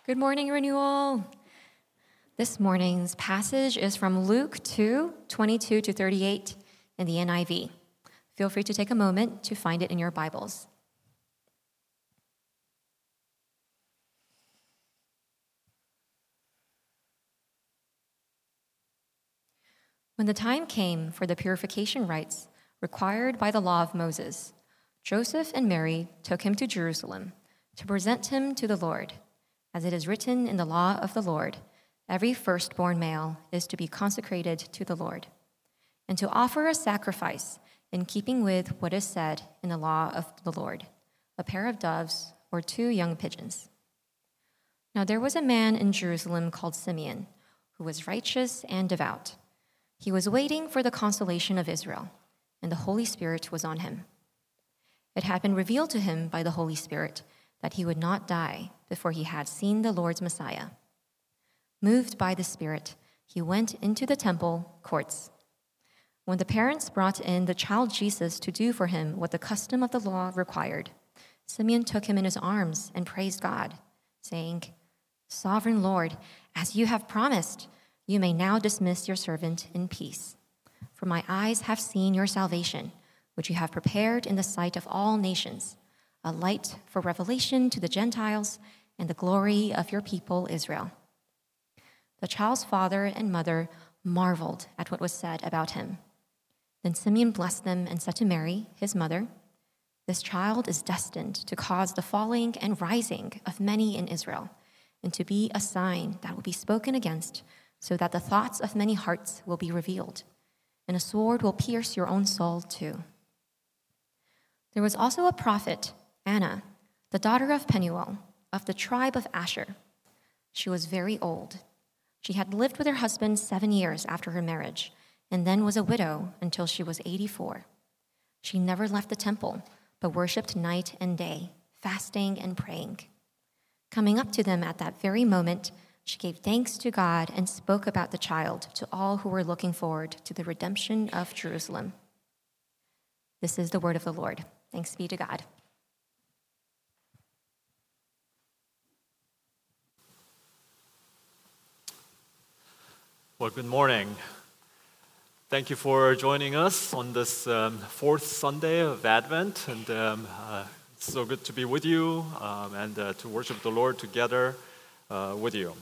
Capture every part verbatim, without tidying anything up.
Good morning, Renewal. This morning's passage is from Luke two, twenty-two to thirty-eight in the N I V. Feel free to take a moment to find it in your Bibles. When the time came for the purification rites required by the law of Moses, Joseph and Mary took him to Jerusalem to present him to the Lord. As it is written in the law of the Lord, every firstborn male is to be consecrated to the Lord, and to offer a sacrifice in keeping with what is said in the law of the Lord, a pair of doves or two young pigeons. Now there was a man in Jerusalem called Simeon, who was righteous and devout. He was waiting for the consolation of Israel, and the Holy Spirit was on him. It had been revealed to him by the Holy Spirit that he would not die before he had seen the Lord's Messiah. Moved by the Spirit, he went into the temple courts. When the parents brought in the child Jesus to do for him what the custom of the law required, Simeon took him in his arms and praised God, saying, "Sovereign Lord, as you have promised, you may now dismiss your servant in peace. For my eyes have seen your salvation, which you have prepared in the sight of all nations, a light for revelation to the Gentiles and the glory of your people Israel." The child's father and mother marveled at what was said about him. Then Simeon blessed them and said to Mary, his mother, "This child is destined to cause the falling and rising of many in Israel, and to be a sign that will be spoken against, so that the thoughts of many hearts will be revealed, and a sword will pierce your own soul too." There was also a prophet, Anna, the daughter of Penuel, of the tribe of Asher. She was very old. She had lived with her husband seven years after her marriage, and then was a widow until she was eighty-four. She never left the temple, but worshipped night and day, fasting and praying. Coming up to them at that very moment, she gave thanks to God and spoke about the child to all who were looking forward to the redemption of Jerusalem. This is the word of the Lord. Thanks be to God. Well, good morning. Thank you for joining us on this um, fourth Sunday of Advent, and um, uh, it's so good to be with you um, and uh, to worship the Lord together uh, with you.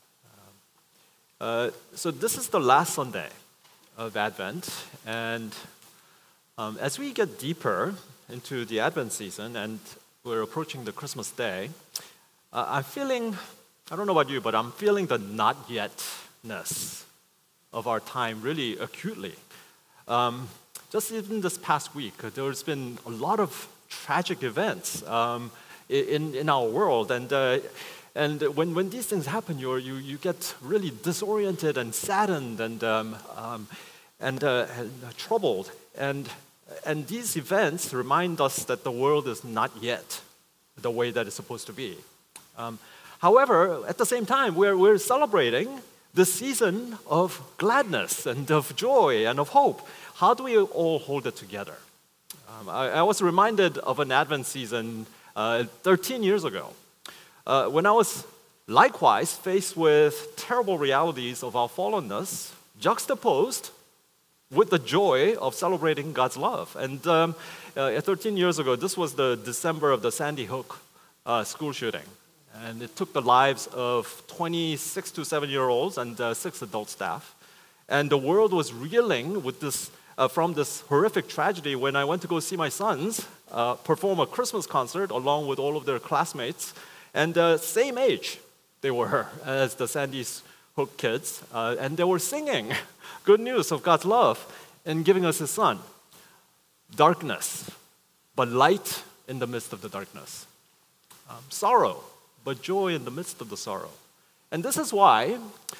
Uh, so this is the last Sunday of Advent, and um, as we get deeper into the Advent season and we're approaching the Christmas day, uh, I'm feeling, I don't know about you, but I'm feeling the not yet-ness of our time really acutely. Um, just even this past week, there's been a lot of tragic events um, in, in our world, and uh, and when, when these things happen, you're, you you get really disoriented and saddened and um, um, and, uh, and troubled, and and these events remind us that the world is not yet the way that it's supposed to be. Um, however, at the same time, we're we're celebrating the season of gladness and of joy and of hope. How do we all hold it together? Um, I, I was reminded of an Advent season uh, thirteen years ago, uh, when I was likewise faced with terrible realities of our fallenness, juxtaposed with the joy of celebrating God's love. And um, uh, thirteen years ago, this was the December of the Sandy Hook uh, school shooting. And it took the lives of twenty-six to seven-year-olds and uh, six adult staff. And the world was reeling with this, uh, from this horrific tragedy when I went to go see my sons uh, perform a Christmas concert along with all of their classmates. And uh, same age they were as the Sandy Hook kids. Uh, and they were singing good news of God's love and giving us His Son. Darkness, but light in the midst of the darkness. Um, sorrow, but joy in the midst of the sorrow. And this is why,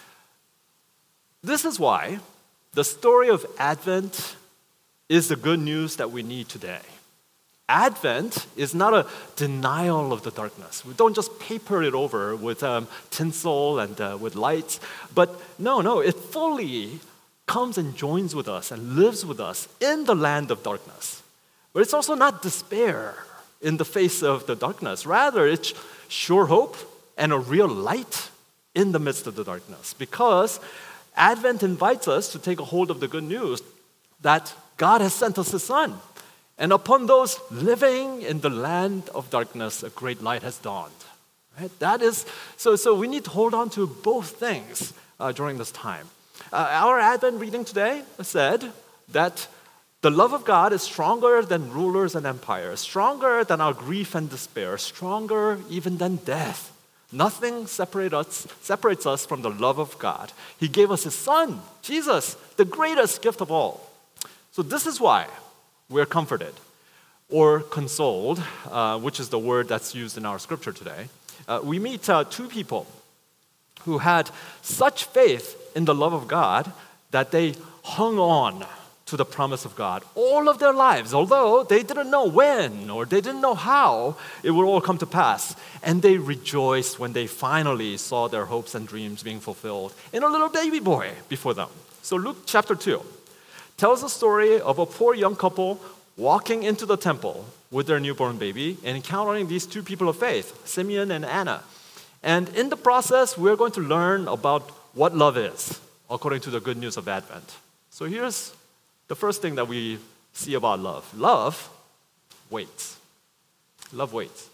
this is why the story of Advent is the good news that we need today. Advent is not a denial of the darkness. We don't just paper it over with um, tinsel and uh, with lights, but no, no, it fully comes and joins with us and lives with us in the land of darkness. But it's also not despair in the face of the darkness. Rather, it's sure hope and a real light in the midst of the darkness. Because Advent invites us to take a hold of the good news that God has sent us His Son. And upon those living in the land of darkness, a great light has dawned. Right? That is, so, so we need to hold on to both things uh, during this time. Uh, our Advent reading today said that the love of God is stronger than rulers and empires, stronger than our grief and despair, stronger even than death. Nothing separate us, separates us from the love of God. He gave us His Son, Jesus, the greatest gift of all. So this is why we're comforted or consoled, uh, which is the word that's used in our scripture today. Uh, we meet uh, two people who had such faith in the love of God that they hung on to the promise of God all of their lives, although they didn't know when or they didn't know how it would all come to pass. And they rejoiced when they finally saw their hopes and dreams being fulfilled in a little baby boy before them. So Luke chapter two tells the story of a poor young couple walking into the temple with their newborn baby and encountering these two people of faith, Simeon and Anna. And in the process, we're going to learn about what love is, according to the good news of Advent. So here's the first thing that we see about love. Love waits. Love waits.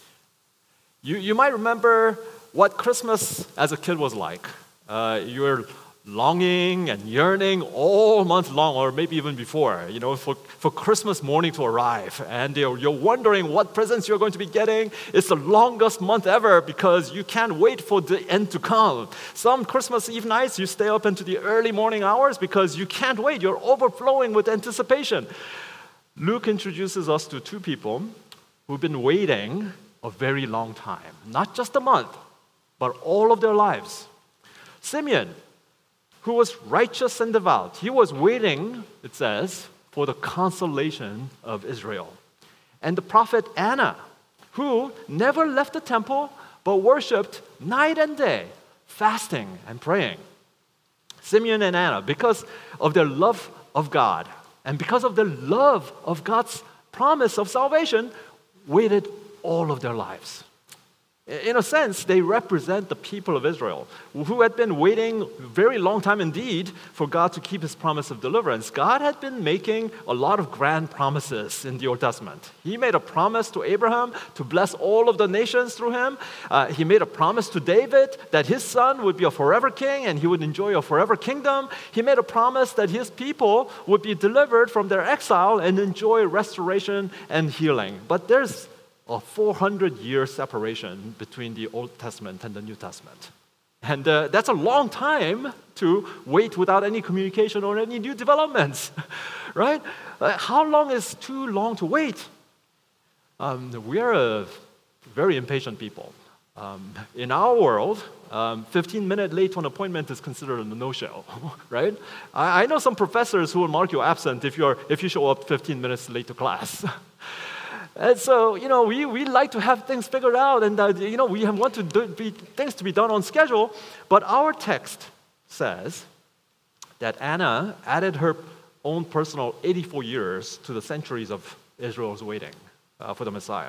You, you might remember what Christmas as a kid was like. Uh, you're longing and yearning all month long, or maybe even before, you know, for, for Christmas morning to arrive. And you're, you're wondering what presents you're going to be getting. It's the longest month ever because you can't wait for the end to come. Some Christmas Eve nights, you stay up into the early morning hours because you can't wait. You're overflowing with anticipation. Luke introduces us to two people who've been waiting a very long time. Not just a month, but all of their lives. Simeon, who was righteous and devout. He was waiting, it says, for the consolation of Israel. And the prophet Anna, who never left the temple, but worshipped night and day, fasting and praying. Simeon and Anna, because of their love of God, and because of their love of God's promise of salvation, waited all of their lives. In a sense, they represent the people of Israel, who had been waiting a very long time indeed for God to keep His promise of deliverance. God had been making a lot of grand promises in the Old Testament. He made a promise to Abraham to bless all of the nations through him. Uh, he made a promise to David that his son would be a forever king and he would enjoy a forever kingdom. He made a promise that his people would be delivered from their exile and enjoy restoration and healing. But there's a four hundred year separation between the Old Testament and the New Testament. And uh, that's a long time to wait without any communication or any new developments, right? Uh, how long is too long to wait? Um, we are a very impatient people. Um, in our world, um, fifteen minutes late to an appointment is considered a no-show, right? I, I know some professors who will mark you absent if, you're, if you show up fifteen minutes late to class. And so, you know, we, we like to have things figured out, and, uh, you know, we want to do be, things to be done on schedule. But our text says that Anna added her own personal eighty-four years to the centuries of Israel's waiting uh, for the Messiah.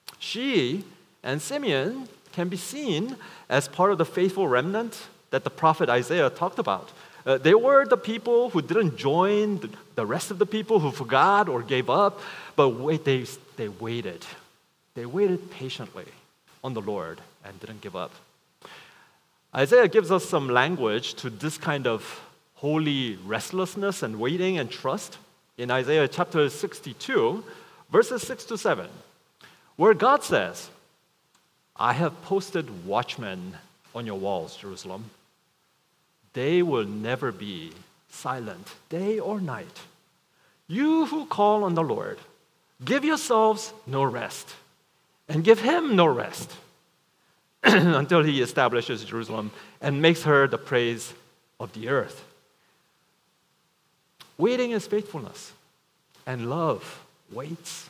She and Simeon can be seen as part of the faithful remnant that the prophet Isaiah talked about. Uh, they were the people who didn't join the, the rest of the people who forgot or gave up, but wait, they, they waited. They waited patiently on the Lord and didn't give up. Isaiah gives us some language to this kind of holy restlessness and waiting and trust in Isaiah chapter sixty-two, verses six to seven, where God says, I have posted watchmen on your walls, Jerusalem. They will never be silent, day or night. You who call on the Lord, give yourselves no rest, and give Him no rest, until He establishes Jerusalem and makes her the praise of the earth. Waiting is faithfulness, and love waits.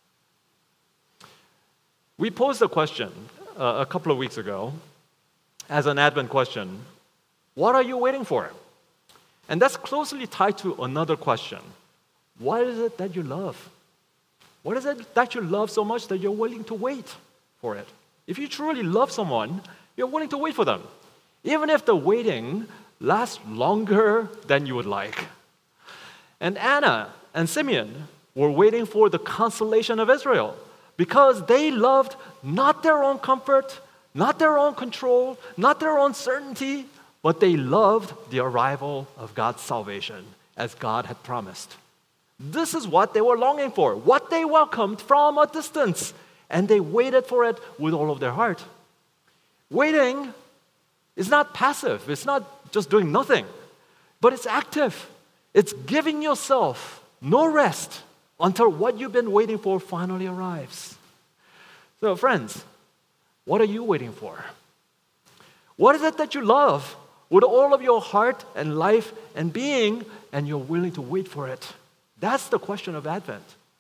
We posed a question uh, a couple of weeks ago as an Advent question. What are you waiting for? And that's closely tied to another question. What is it that you love? What is it that you love so much that you're willing to wait for it? If you truly love someone, you're willing to wait for them, even if the waiting lasts longer than you would like. And Anna and Simeon were waiting for the consolation of Israel because they loved not their own comfort, not their own control, not their own certainty, but they loved the arrival of God's salvation as God had promised. This is what they were longing for, what they welcomed from a distance, and they waited for it with all of their heart. Waiting is not passive, it's not just doing nothing, but it's active. It's giving yourself no rest until what you've been waiting for finally arrives. So, friends, what are you waiting for? What is it that you love with all of your heart and life and being, and you're willing to wait for it? That's the question of Advent.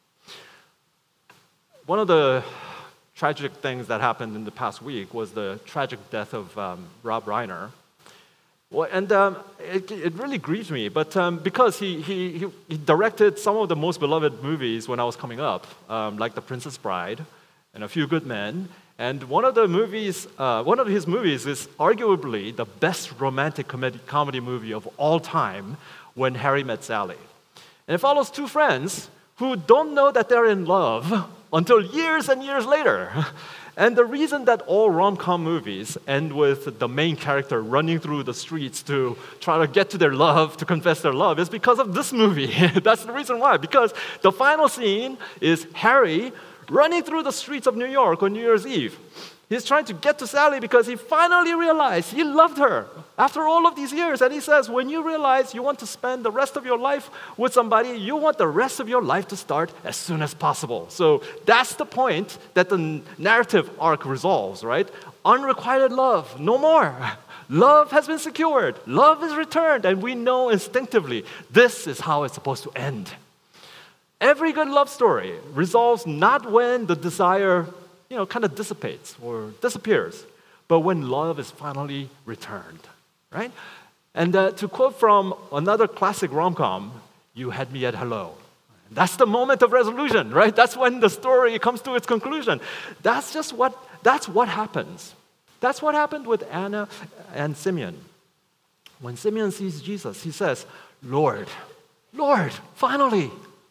One of the tragic things that happened in the past week was the tragic death of um, Rob Reiner. Well, and um, it, it really grieves me, but um, because he, he, he directed some of the most beloved movies when I was coming up, um, like The Princess Bride and A Few Good Men, and one of the movies, uh, one of his movies is arguably the best romantic comedy, comedy movie of all time, When Harry Met Sally. And it follows two friends who don't know that they're in love until years and years later. And the reason that all rom-com movies end with the main character running through the streets to try to get to their love, to confess their love, is because of this movie. That's the reason why. Because the final scene is Harry running through the streets of New York on New Year's Eve. He's trying to get to Sally because he finally realized he loved her after all of these years. And he says, when you realize you want to spend the rest of your life with somebody, you want the rest of your life to start as soon as possible. So that's the point that the narrative arc resolves, right? Unrequited love, no more. Love has been secured. Love is returned. And we know instinctively this is how it's supposed to end. Every good love story resolves not when the desire you know, kind of dissipates or disappears, but when love is finally returned, right? And uh, to quote from another classic rom-com, you had me at hello. That's the moment of resolution, right? That's when the story comes to its conclusion. That's just what, that's what happens. That's what happened with Anna and Simeon. When Simeon sees Jesus, he says, Lord, Lord, finally,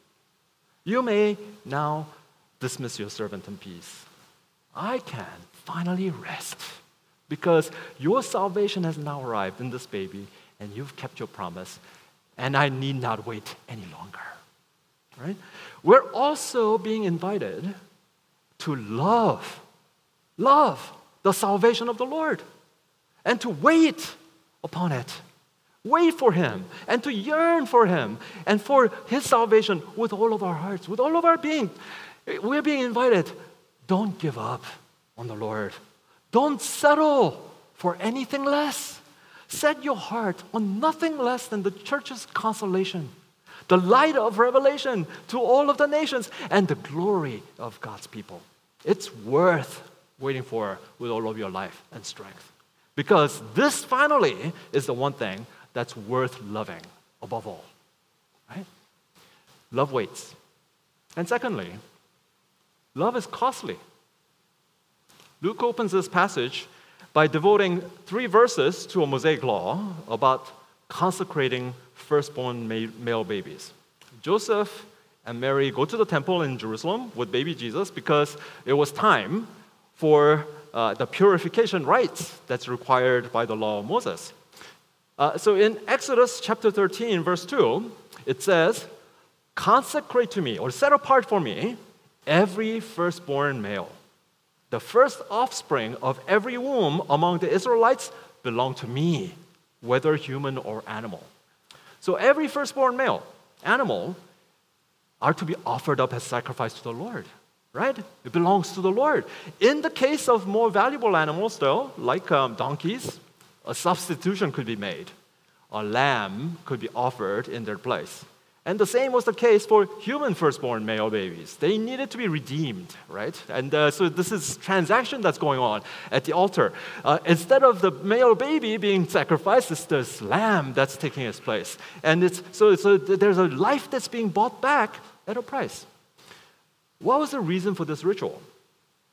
you may now dismiss your servant in peace. I can finally rest because your salvation has now arrived in this baby and you've kept your promise and I need not wait any longer, right? We're also being invited to love, love the salvation of the Lord and to wait upon it, wait for Him and to yearn for Him and for His salvation with all of our hearts, with all of our being. We're being invited. Don't give up on the Lord. Don't settle for anything less. Set your heart on nothing less than the church's consolation, the light of revelation to all of the nations, and the glory of God's people. It's worth waiting for with all of your life and strength. Because this finally is the one thing that's worth loving above all. Right? Love waits. And secondly, love is costly. Luke opens this passage by devoting three verses to a Mosaic law about consecrating firstborn male babies. Joseph and Mary go to the temple in Jerusalem with baby Jesus because it was time for uh, the purification rites that's required by the law of Moses. Uh, so in Exodus chapter thirteen, verse two, it says, consecrate to me, or set apart for me, every firstborn male. The first offspring of every womb among the Israelites belong to me, whether human or animal. So every firstborn male, animal, are to be offered up as sacrifice to the Lord, right? It belongs to the Lord. In the case of more valuable animals, though, like um, donkeys, a substitution could be made. A lamb could be offered in their place. And the same was the case for human firstborn male babies. They needed to be redeemed, right? And uh, so this is transaction that's going on at the altar. Uh, instead of the male baby being sacrificed, it's this lamb that's taking its place. And it's so, so there's a life that's being bought back at a price. What was the reason for this ritual?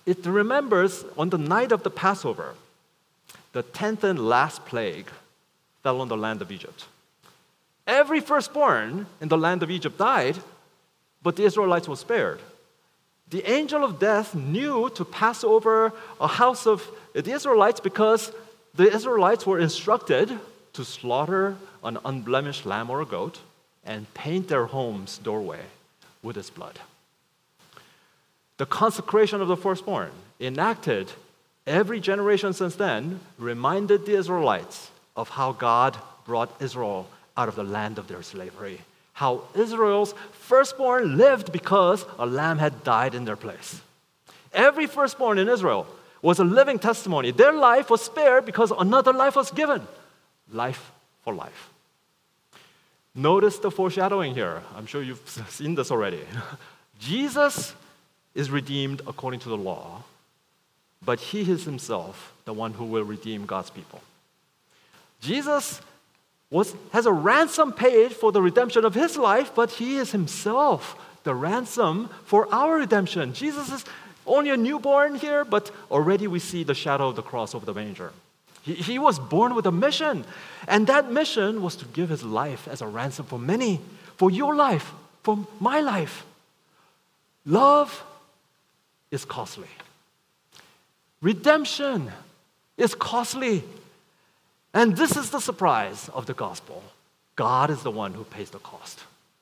it remembers on the night of the Passover, the tenth and last plague fell on the land of Egypt. Every firstborn in the land of Egypt died, but the Israelites were spared. The angel of death knew to pass over a house of the Israelites because the Israelites were instructed to slaughter an unblemished lamb or a goat and paint their home's doorway with its blood. The consecration of the firstborn, enacted every generation since then, reminded the Israelites of how God brought Israel out of the land of their slavery, how Israel's firstborn lived because a lamb had died in their place. Every firstborn in Israel was a living testimony. Their life was spared because another life was given. Life for life. Notice the foreshadowing here. I'm sure you've seen this already. Jesus is redeemed according to the law, but he is himself the one who will redeem God's people. Jesus was, has a ransom paid for the redemption of his life, but he is himself the ransom for our redemption. Jesus is only a newborn here, but already we see the shadow of the cross over the manger. He, he was born with a mission, and that mission was to give his life as a ransom for many, for your life, for my life. Love is costly. Redemption is costly. And this is the surprise of the gospel. God is the one who pays the cost.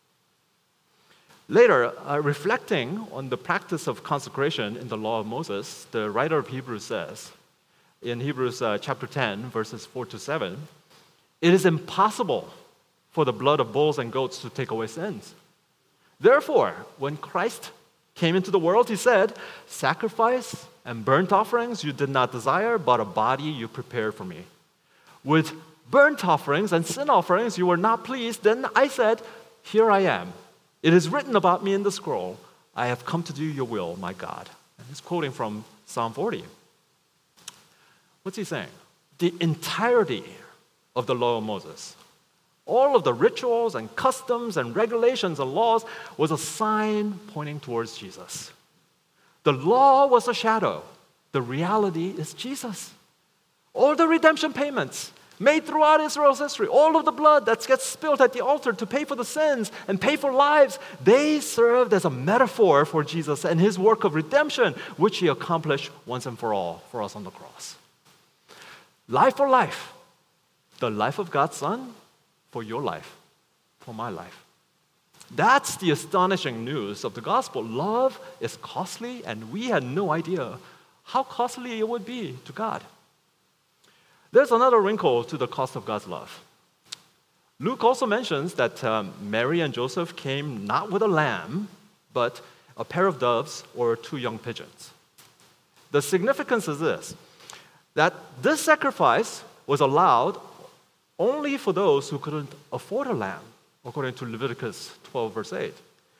Later, uh, reflecting on the practice of consecration in the law of Moses, the writer of Hebrews says, in Hebrews uh, chapter ten, verses four to seven, it is impossible for the blood of bulls and goats to take away sins. Therefore, when Christ came into the world, he said, sacrifice and burnt offerings you did not desire, but a body you prepared for me. With burnt offerings and sin offerings you were not pleased. Then I said, here I am. It is written about me in the scroll. I have come to do your will, my God. And he's quoting from Psalm forty. What's he saying? The entirety of the law of Moses, all of the rituals and customs and regulations and laws, was a sign pointing towards Jesus. The law was a shadow. The reality is Jesus. All the redemption payments made throughout Israel's history, all of the blood that gets spilled at the altar to pay for the sins and pay for lives, they served as a metaphor for Jesus and his work of redemption, which he accomplished once and for all for us on the cross. Life for life, the life of God's Son for your life, for my life. That's the astonishing news of the gospel. Love is costly, and we had no idea how costly it would be to God. There's another wrinkle to the cost of God's love. Luke also mentions that um, Mary and Joseph came not with a lamb, but a pair of doves or two young pigeons. The significance is this, that this sacrifice was allowed only for those who couldn't afford a lamb, according to Leviticus twelve, verse eight.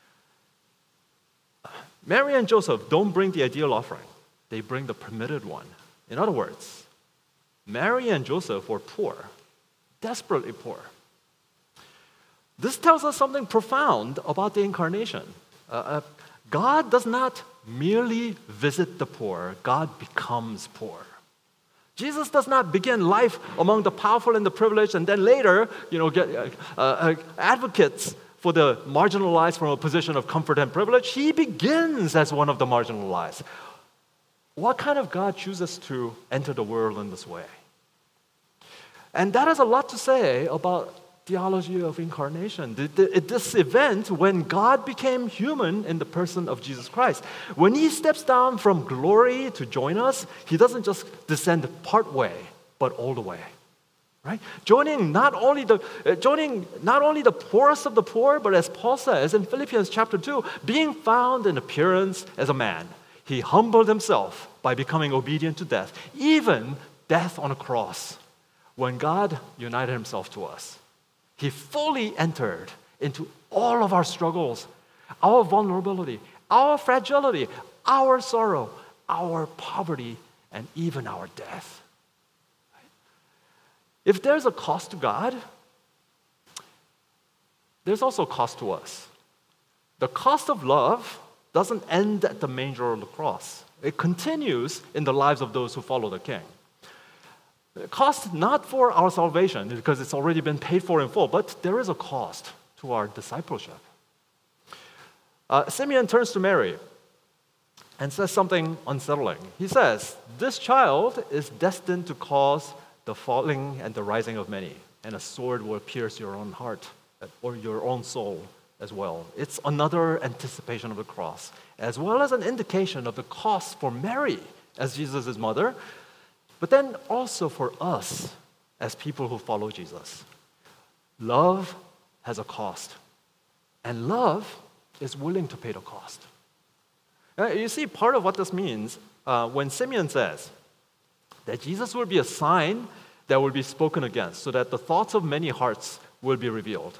Mary and Joseph don't bring the ideal offering. They bring the permitted one. In other words, Mary and Joseph were poor, desperately poor. This tells us something profound about the incarnation. Uh, uh, God does not merely visit the poor, God becomes poor. Jesus does not begin life among the powerful and the privileged and then later, you know, get uh, uh, advocates for the marginalized from a position of comfort and privilege. He begins as one of the marginalized. What kind of God chooses to enter the world in this way? And that has a lot to say about theology of incarnation. This event when God became human in the person of Jesus Christ. When he steps down from glory to join us, he doesn't just descend part way, but all the way. Right? Joining not only the uh, joining not only the poorest of the poor, but as Paul says in Philippians chapter two, being found in appearance as a man, he humbled himself by becoming obedient to death, even death on a cross. When God united himself to us, he fully entered into all of our struggles, our vulnerability, our fragility, our sorrow, our poverty, and even our death. If there's a cost to God, there's also a cost to us. The cost of love doesn't end at the manger or the cross. It continues in the lives of those who follow the King. Cost not for our salvation, because it's already been paid for in full, but there is a cost to our discipleship. Uh, Simeon turns to Mary and says something unsettling. He says, "This child is destined to cause the falling and the rising of many, and a sword will pierce your own heart or your own soul as well." It's another anticipation of the cross, as well as an indication of the cost for Mary as Jesus' mother, but then also for us as people who follow Jesus. Love has a cost, and love is willing to pay the cost. Now, you see, part of what this means uh, when Simeon says that Jesus will be a sign that will be spoken against, so that the thoughts of many hearts will be revealed.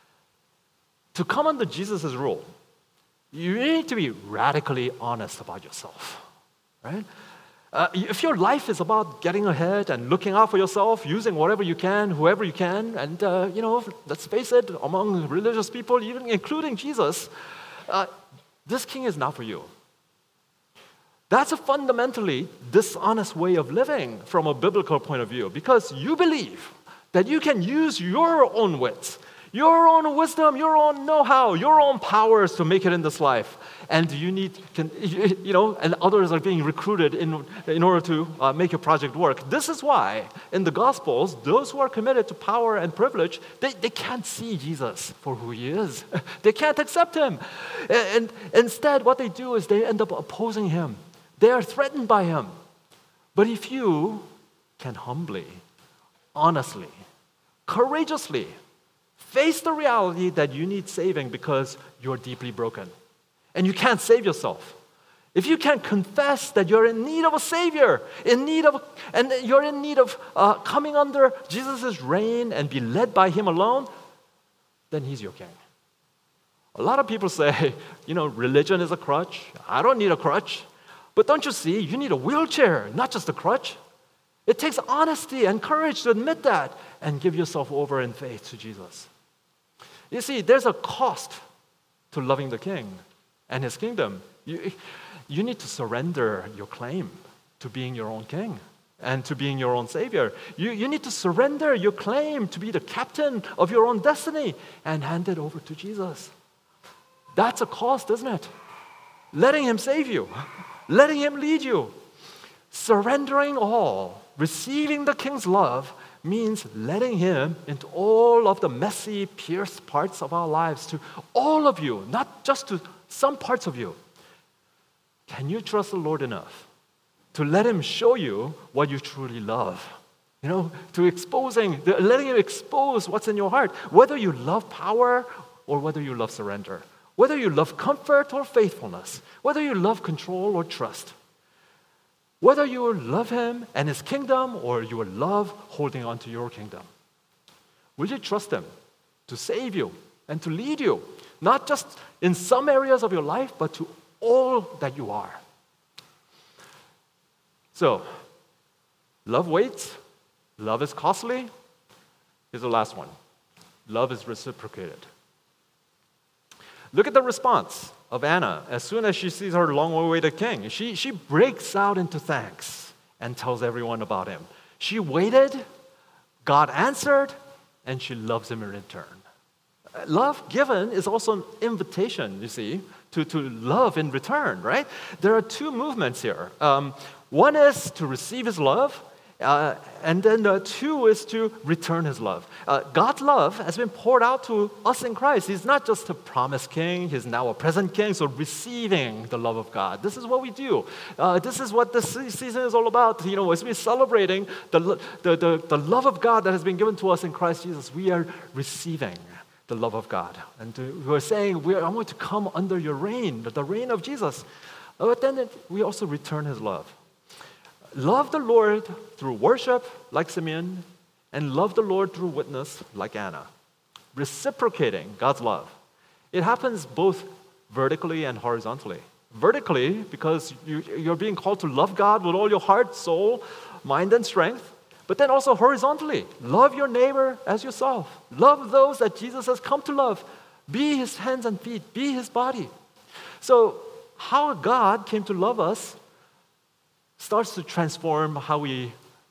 To come under Jesus' rule, you need to be radically honest about yourself, right? Uh, if your life is about getting ahead and looking out for yourself, using whatever you can, whoever you can, and uh, you know, let's face it, among religious people, even including Jesus, uh, this king is not for you. That's a fundamentally dishonest way of living from a biblical point of view, because you believe that you can use your own wits, your own wisdom, your own know-how, your own powers to make it in this life. And you need, can, you know, and others are being recruited in, in order to uh, make your project work. This is why in the Gospels, those who are committed to power and privilege, they, they can't see Jesus for who he is. They can't accept him. And, and instead, what they do is they end up opposing him. They are threatened by him. But if you can humbly, honestly, courageously face the reality that you need saving because you're deeply broken and you can't save yourself, if you can confess that you're in need of a Savior, in need of, and you're in need of uh, coming under Jesus' reign and be led by him alone, then he's your king. A lot of people say, you know, religion is a crutch. I don't need a crutch. But don't you see, you need a wheelchair, not just a crutch. It takes honesty and courage to admit that and give yourself over in faith to Jesus. You see, there's a cost to loving the King and his kingdom. You, you need to surrender your claim to being your own king and to being your own savior. You, you need to surrender your claim to be the captain of your own destiny and hand it over to Jesus. That's a cost, isn't it? Letting him save you. Letting him lead you. Surrendering all, receiving the King's love, means letting him into all of the messy, pierced parts of our lives, to all of you, not just to some parts of you. Can you trust the Lord enough to let him show you what you truly love? You know, to exposing, letting him expose what's in your heart, whether you love power or whether you love surrender. Whether you love comfort or faithfulness, whether you love control or trust, whether you love him and his kingdom or you love holding on to your kingdom. Will you trust him to save you and to lead you, not just in some areas of your life, but to all that you are? So, love waits, love is costly. Here's the last one. Love is reciprocated. Look at the response of Anna as soon as she sees her long-awaited king. She, she breaks out into thanks and tells everyone about him. She waited, God answered, and she loves him in return. Love given is also an invitation, you see, to, to love in return, right? There are two movements here. Um, one is to receive his love, Uh, and then uh, two is to return his love. Uh, God's love has been poured out to us in Christ. He's not just a promised king, he's now a present king, so receiving the love of God. This is what we do. Uh, this is what this season is all about. You know, as we're celebrating the, the, the, the love of God that has been given to us in Christ Jesus, we are receiving the love of God. And to, we're saying, we are, I want to come under your reign, the reign of Jesus. But then it, we also return his love. Love the Lord through worship, like Simeon, and love the Lord through witness, like Anna. Reciprocating God's love. It happens both vertically and horizontally. Vertically, because you, you're being called to love God with all your heart, soul, mind, and strength. But then also horizontally, love your neighbor as yourself. Love those that Jesus has come to love. Be his hands and feet. Be his body. So how God came to love us starts to transform how we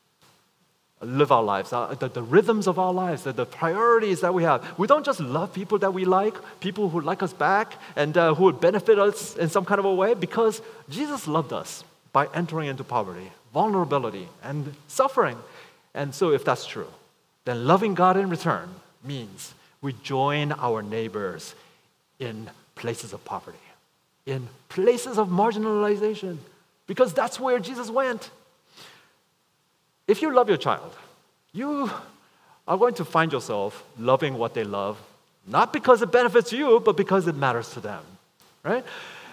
live our lives, uh, the, the rhythms of our lives, the, the priorities that we have. We don't just love people that we like, people who like us back, and uh, who would benefit us in some kind of a way, because Jesus loved us by entering into poverty, vulnerability, and suffering. And so if that's true, then loving God in return means we join our neighbors in places of poverty, in places of marginalization, because that's where Jesus went. If you love your child, you are going to find yourself loving what they love, not because it benefits you, but because it matters to them, right?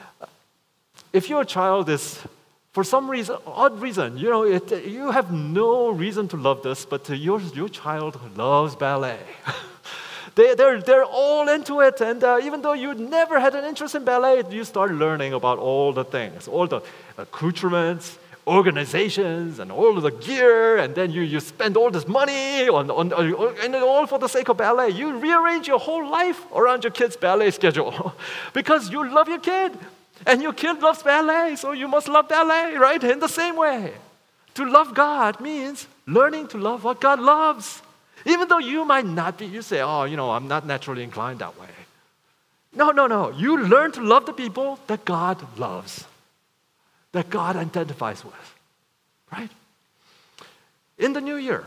If your child is, for some reason, odd reason, you know, it, you have no reason to love this, but your, your child loves ballet. They, they're, they're all into it, and uh, even though you never had an interest in ballet, you start learning about all the things, all the accoutrements, organizations, and all of the gear, and then you, you spend all this money on, on, on and all for the sake of ballet. You rearrange your whole life around your kid's ballet schedule because you love your kid, and your kid loves ballet, so you must love ballet, right? In the same way. To love God means learning to love what God loves. Even though you might not be, you say, oh, you know, I'm not naturally inclined that way. No, no, no. You learn to love the people that God loves, that God identifies with, right? In the new year,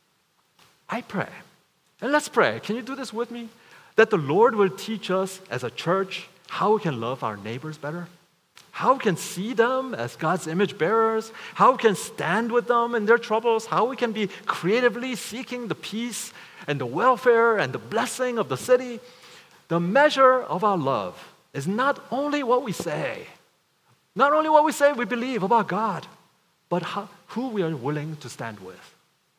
I pray, and let's pray. Can you do this with me? That the Lord will teach us as a church how we can love our neighbors better, how we can see them as God's image bearers, how we can stand with them in their troubles, how we can be creatively seeking the peace and the welfare and the blessing of the city. The measure of our love is not only what we say, not only what we say we believe about God, but how, who we are willing to stand with.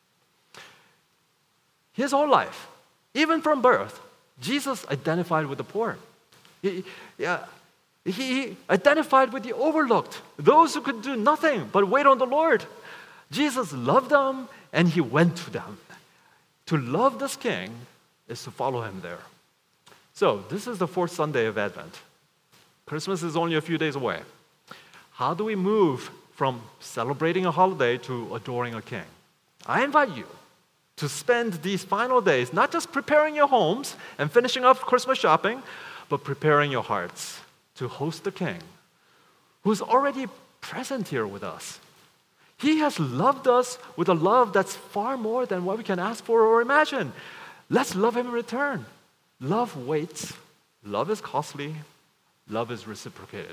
His whole life, even from birth, Jesus identified with the poor. He, yeah, he identified with the overlooked, those who could do nothing but wait on the Lord. Jesus loved them, and he went to them. To love this King is to follow him there. So, this is the fourth Sunday of Advent. Christmas is only a few days away. How do we move from celebrating a holiday to adoring a King? I invite you to spend these final days not just preparing your homes and finishing up Christmas shopping, but preparing your hearts to host the King who's already present here with us. He has loved us with a love that's far more than what we can ask for or imagine. Let's love him in return. Love waits. Love is costly. Love is reciprocated.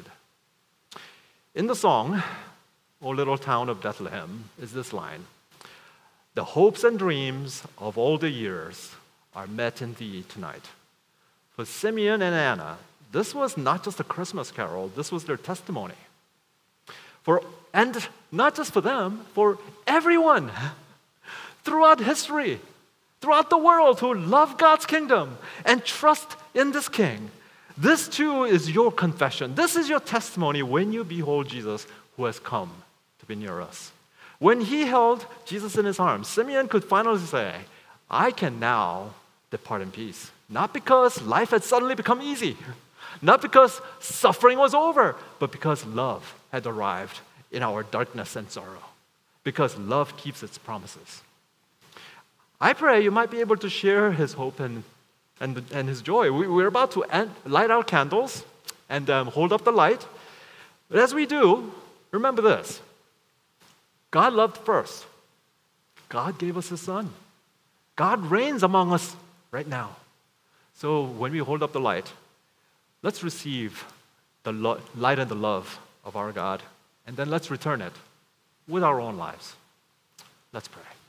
In the song, O Little Town of Bethlehem, is this line: the hopes and dreams of all the years are met in thee tonight. For Simeon and Anna, this was not just a Christmas carol, this was their testimony. For, and not just for them, for everyone throughout history, throughout the world who love God's kingdom and trust in this King. This too is your confession. This is your testimony when you behold Jesus who has come to be near us. When he held Jesus in his arms, Simeon could finally say, I can now depart in peace. Not because life had suddenly become easy, not because suffering was over, but because love had arrived in our darkness and sorrow. Because love keeps its promises. I pray you might be able to share his hope and, and, and his joy. We, we're about to end, light our candles and um, hold up the light. But as we do, remember this. God loved first. God gave us his Son. God reigns among us right now. So when we hold up the light, let's receive the lo- light and the love of our God, and then let's return it with our own lives. Let's pray.